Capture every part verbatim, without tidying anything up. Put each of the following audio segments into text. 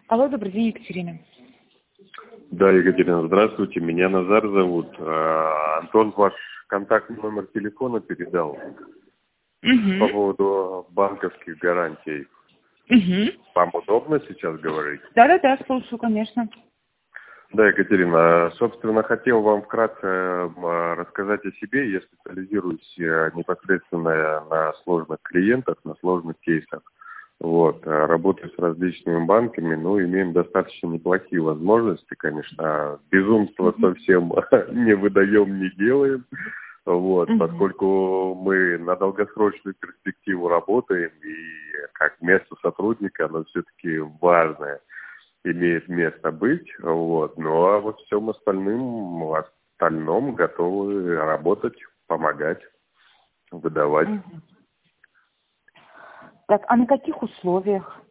Алло, добрый день, Екатерина. Да, Екатерина, здравствуйте. Меня Назар зовут. А, Антон ваш контактный номер телефона передал Угу. по поводу банковских гарантий. Угу. Вам удобно сейчас говорить? Да-да-да, слушаю, конечно. Да, Екатерина, собственно, хотел вам вкратце а, рассказать о себе. Я специализируюсь а, непосредственно на сложных клиентах, на сложных кейсах. Вот, а, работаю с различными банками, ну, имеем достаточно неплохие возможности, конечно. Безумство Угу. совсем не выдаем, не делаем. Вот, Угу. поскольку мы на долгосрочную перспективу работаем, и как место сотрудника, оно все-таки важное, имеет место быть, вот, ну а во всем остальном, в остальном готовы работать, помогать, выдавать. Угу. Так, а на каких условиях?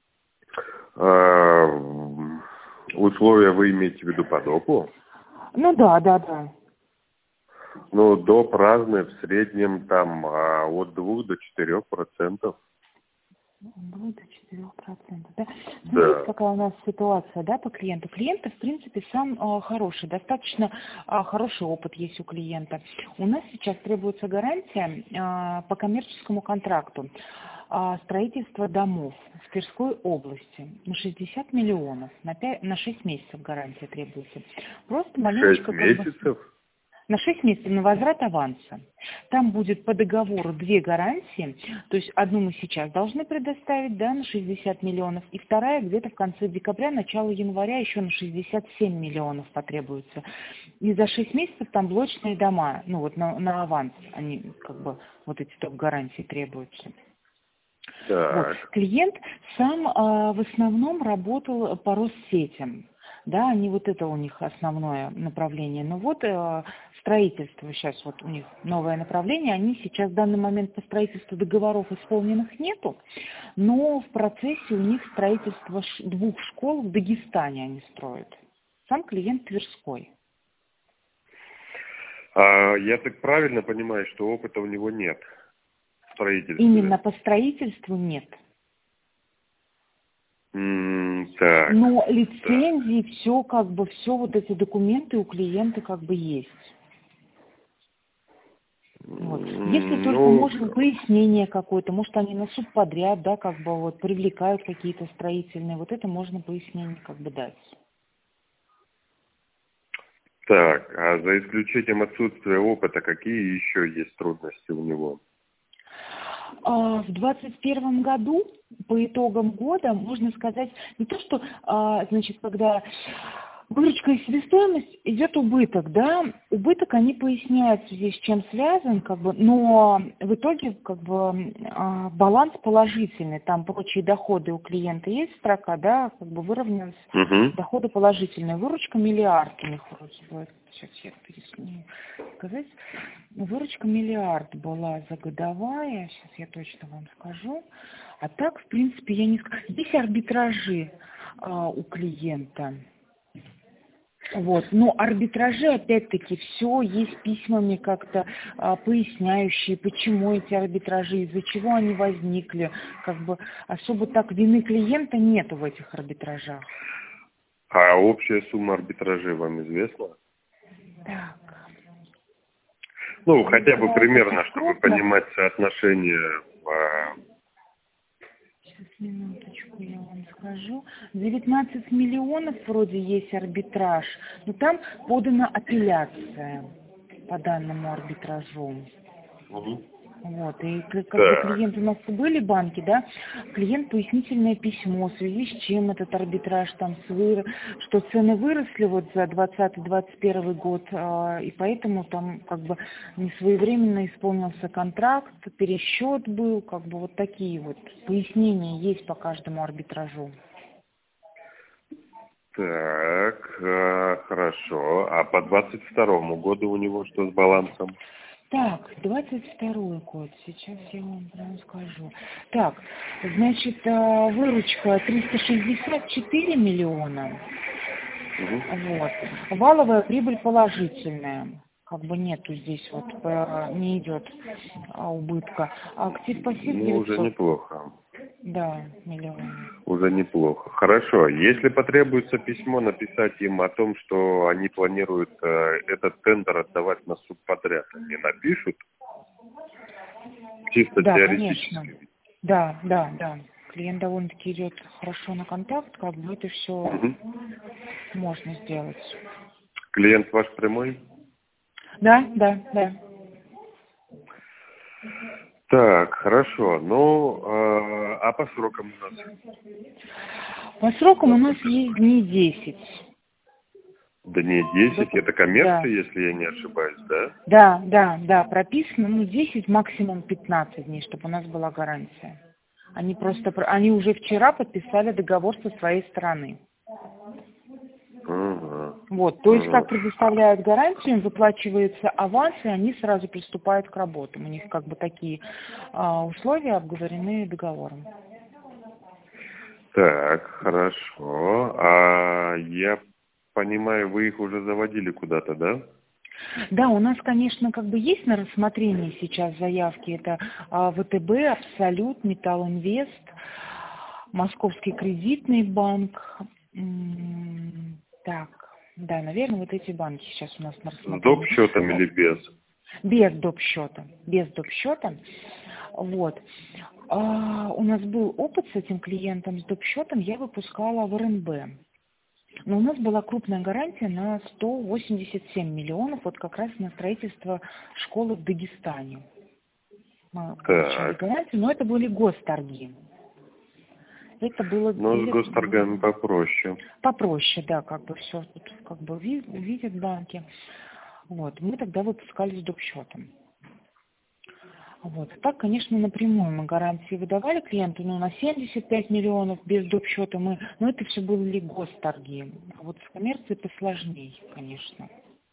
А, условия вы имеете в виду по допу? Ну да, да, да. Ну, доп разные, в среднем там а, от двух до четырех процентов. До четырех процентов, да? Смотрите, Да. какая у нас ситуация, да, по клиенту. Клиент, в принципе, сам э, хороший, достаточно э, хороший опыт есть у клиента. У нас сейчас требуется гарантия э, по коммерческому контракту. Э, строительство домов в Тверской области на шестьдесят миллионов, на, пять, на шесть месяцев гарантия требуется. Просто Шесть маленечко как бы... месяцев? На шесть месяцев на возврат аванса. Там будет по договору две гарантии. То есть одну мы сейчас должны предоставить, да, на шестьдесят миллионов, и вторая где-то в конце декабря, начало января еще на шестьдесят семь миллионов потребуется. И за шесть месяцев там блочные дома, ну вот на, на аванс, они как бы вот эти топ гарантии требуются. Вот. Так. Клиент сам а, в основном работал по Россетям. Да, они вот это у них основное направление. Но вот э, строительство, сейчас вот у них новое направление, они сейчас в данный момент по строительству договоров исполненных нету, но в процессе у них строительство ш- двух школ в Дагестане они строят. Сам клиент Тверской. А, я так правильно понимаю, что опыта у него нет в строительстве? Именно по строительству нет. М, так. Но лицензии, все как бы, все вот эти документы у клиента как бы есть. Вот. Если М, только, Ну, может, пояснение какое-то, может, они на субподряд, да, как бы вот привлекают какие-то строительные, вот это можно пояснение как бы дать. так, а за исключением отсутствия опыта, какие еще есть трудности у него? А, В двадцать первом году, по итогам года, можно сказать, не то, что, а, значит, когда выручка и себестоимость идет убыток, да, убыток они поясняют в связи с чем связан, как бы, но в итоге как бы а, баланс положительный, там прочие доходы у клиента есть строка, да, как бы выровнялись, Угу. доходы положительные, выручка миллиард у них вроде бы, сейчас я пересмотрю сказать, выручка миллиард была за годовая, сейчас я точно вам скажу, а так, в принципе, я не скажу, есть арбитражи а, у клиента. Вот. Но арбитражи, опять-таки, все есть письмами как-то а, поясняющие, почему эти арбитражи, из-за чего они возникли. Как бы особо так вины клиента нету в этих арбитражах. А общая сумма арбитражей вам известна? Так. Ну, хотя бы Давайте примерно, чтобы крупно. понимать соотношение. а, Сейчас, минуточку, я вам скажу. девятнадцать миллионов вроде есть арбитраж, но там подана апелляция по данному арбитражу. Мгм. Вот, и к- как бы Так. клиент у нас были банки, да, клиент пояснительное письмо, в связи с чем этот арбитраж там, с вы- что цены выросли вот за двадцатый-двадцать первый год, а, и поэтому там как бы несвоевременно исполнился контракт, пересчет был, как бы вот такие вот пояснения есть по каждому арбитражу. Так, а, хорошо. А по двадцать второму году у него что с балансом? Так, двадцать второй год, сейчас я вам прям скажу. Так, значит, а, выручка триста шестьдесят четыре миллиона, Угу. вот. Валовая прибыль положительная, как бы нету здесь вот, э, не идет а, убытка. Актив пассив Ну, уже девятьсот. неплохо. Да, миллион. Уже неплохо. Хорошо. Если потребуется письмо, написать им о том, что они планируют э, этот тендер отдавать на субподряд, они напишут? Чисто Да, теоретически. конечно. Да, да, да. Клиент довольно-таки идет хорошо на контакт, как бы это все Угу. можно сделать. Клиент ваш прямой? Да, да, да. Так, хорошо. Ну, э, а по срокам у нас? По срокам у нас есть дни десять. Дней десять. До- Это коммерция, Да, если я не ошибаюсь, да? да, да, да, прописано, ну, десять, максимум пятнадцать дней, чтобы у нас была гарантия. Они просто, про- они уже вчера подписали договор со своей стороны. Угу. Вот, то есть Угу. как предоставляют гарантию, им выплачивается аванс, и они сразу приступают к работам. У них как бы такие а, условия обговорены договором. Так, хорошо. А я понимаю, вы их уже заводили куда-то, да? Да, у нас, конечно, как бы есть на рассмотрении сейчас заявки. Это а, ВТБ, Абсолют, Металлинвест, Московский кредитный банк. М, Так, да, наверное, вот эти банки сейчас у нас на С доп. рассмотрении. Счетом или без? Без доп. Счета. Без доп. Счета. Вот. А, у нас был опыт с этим клиентом, с доп. Счетом я выпускала в эр эн бэ. Но у нас была крупная гарантия на сто восемьдесят семь миллионов, вот как раз на строительство школы в Дагестане. Мы получали Так. гарантию, но это были госторги. Это было Ну, с или госторгами попроще. попроще, да, как бы все тут как бы ви- видят банки. Вот, мы тогда выпускали с доп. Счетом. Вот. Так, конечно, напрямую мы гарантии выдавали клиенту, но на семьдесят пять миллионов без доп. Счета мы, но это все были госторги. А вот с коммерцией посложнее, конечно.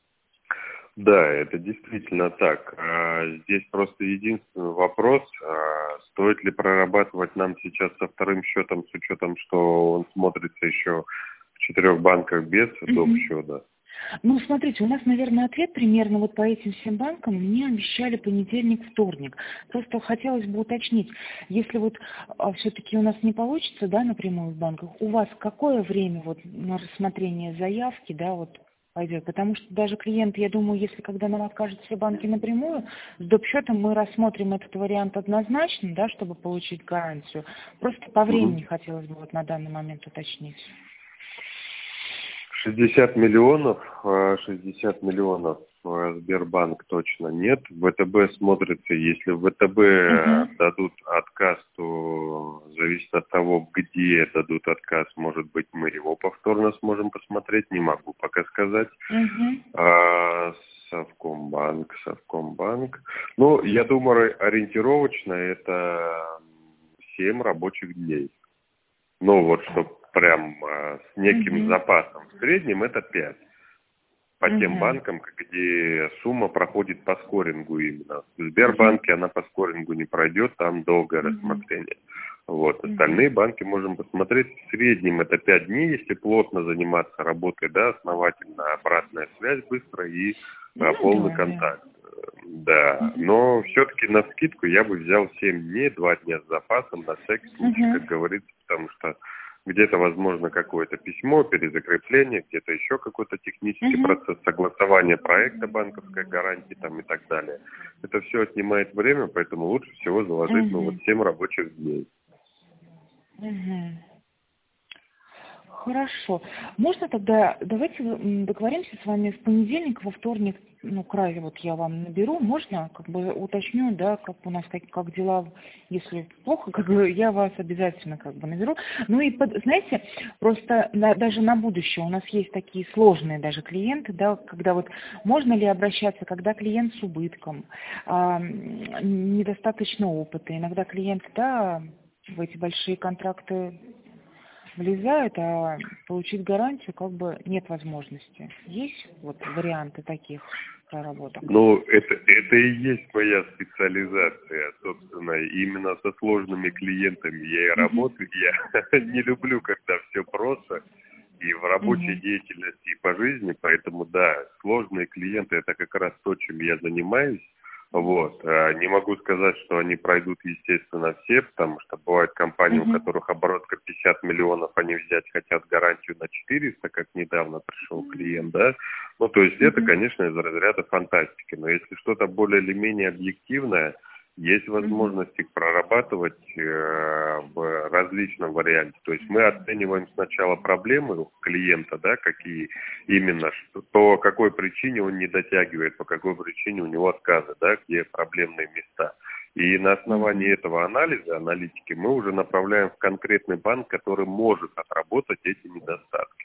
Да, это действительно так. А, Здесь просто единственный вопрос, а, стоит ли прорабатывать нам сейчас со вторым счетом, с учетом, что он смотрится еще в четырех банках без доп. Мгм. Счета. Ну, смотрите, у нас, наверное, ответ примерно вот по этим всем банкам мне обещали понедельник, вторник. Просто хотелось бы уточнить, если вот а, все-таки у нас не получится, да, напрямую в банках, у вас какое время вот на рассмотрение заявки, да, вот пойдет? Потому что даже клиент, я думаю, если когда нам откажут все банки напрямую, с доп. Счетом мы рассмотрим этот вариант однозначно, да, чтобы получить гарантию. Просто по Мгм. времени хотелось бы вот на данный момент уточнить. шестьдесят миллионов, а, шестьдесят миллионов а, Сбербанк точно нет. ВТБ смотрится, если ВТБ Угу. дадут отказ, то зависит от того, где дадут отказ. Может быть, мы его повторно сможем посмотреть, не могу пока сказать. Угу. А, Совкомбанк, Совкомбанк. Ну, я думаю, ориентировочно это семь рабочих дней. Ну, вот, чтобы прям а, с неким Угу. запасом. В среднем это пять. По тем Угу. банкам, где сумма проходит по скорингу именно. В Угу. Сбербанке она по скорингу не пройдет, там долгое Угу. рассмотрение. Вот. Угу. Остальные банки можем посмотреть. В среднем это пять дней, если плотно заниматься работой, да, основательно, обратная связь быстрая и а, Ну полный да, да. контакт. Да, Угу. но все-таки на скидку я бы взял семь дней, два дня с запасом, на всякий случай, Угу. как говорится, потому что где-то, возможно, какое-то письмо, перезакрепление, где-то еще какой-то технический Угу. процесс согласования проекта банковской гарантии там и так далее. Это все отнимает время, поэтому лучше всего заложить, ну, вот Угу. семь рабочих дней. Угу. Хорошо. Можно тогда, давайте м, договоримся с вами в понедельник, во вторник, ну, край вот я вам наберу, можно, как бы уточню, да, как у нас, как, как дела, если плохо, как бы я вас обязательно как бы наберу. Ну и, под- знаете, просто на- даже на будущее у нас есть такие сложные даже клиенты, да, когда вот можно ли обращаться, когда клиент с убытком, а, м, недостаточно опыта, иногда клиенты, да, в эти большие контракты влезают, а получить гарантию как бы нет возможности. Есть вот варианты таких проработок? Ну, это, это и есть моя специализация, собственно, именно со сложными клиентами я и Угу. работаю. Я не люблю, когда все просто, и в рабочей Угу. деятельности, и по жизни, поэтому, да, сложные клиенты – это как раз то, чем я занимаюсь. Вот. Не могу сказать, что они пройдут, естественно, все, потому что бывают компании, Угу. у которых оборотка пятьдесят миллионов, они взять хотят гарантию на четыреста, как недавно пришел клиент, да. Ну, то есть это, Угу. конечно, из разряда фантастики. Но если что-то более или менее объективное, есть возможность их прорабатывать э, в различном варианте. То есть мы оцениваем сначала проблемы у клиента, да, какие именно, что, по какой причине он не дотягивает, по какой причине у него отказы, да, где проблемные места. И на основании Угу. этого анализа, аналитики, мы уже направляем в конкретный банк, который может отработать эти недостатки.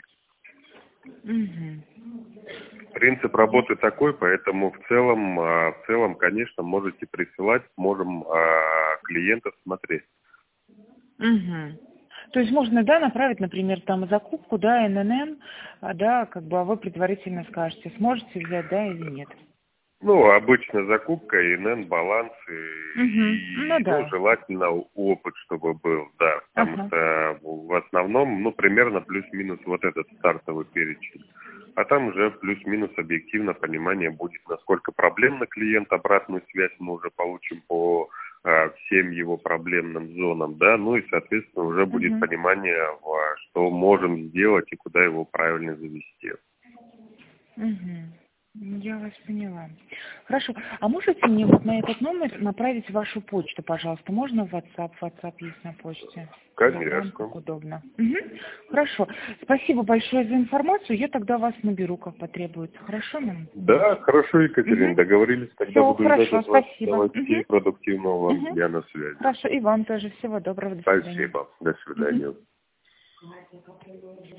Угу. Принцип работы такой, поэтому в целом, в целом, конечно, можете присылать, можем клиентов смотреть. Угу. То есть можно, да, направить, например, там закупку, да, эн эн эм, а, да, как бы, а вы предварительно скажете, сможете взять, да, или нет. Ну, обычно закупка, эн эн, баланс и, Угу. Ну и, ну, да. желательно опыт, чтобы был, да, потому Ага. что в основном, ну, примерно плюс-минус вот этот стартовый перечень. А там уже плюс-минус объективно понимание будет, насколько проблемный клиент, обратную связь мы уже получим по а, всем его проблемным зонам, да, ну и, соответственно, уже будет Угу. понимание, во что можем сделать и куда его правильно завести. Угу. Я вас поняла. Хорошо. А можете мне вот на этот номер направить вашу почту, пожалуйста? Можно в WhatsApp? WhatsApp есть на почте. Telegram, Конечно. как удобно. Угу. Хорошо. Спасибо большое за информацию. Я тогда вас наберу, как потребуется. Хорошо нам? Да, хорошо, Екатерина, Угу. договорились. Тогда Все, буду ждать хорошо, от вас спасибо. новостей, Угу. продуктивного вам Угу. дня на связи. Хорошо, и вам тоже. Всего доброго. До свидания. Спасибо. До свидания. Угу.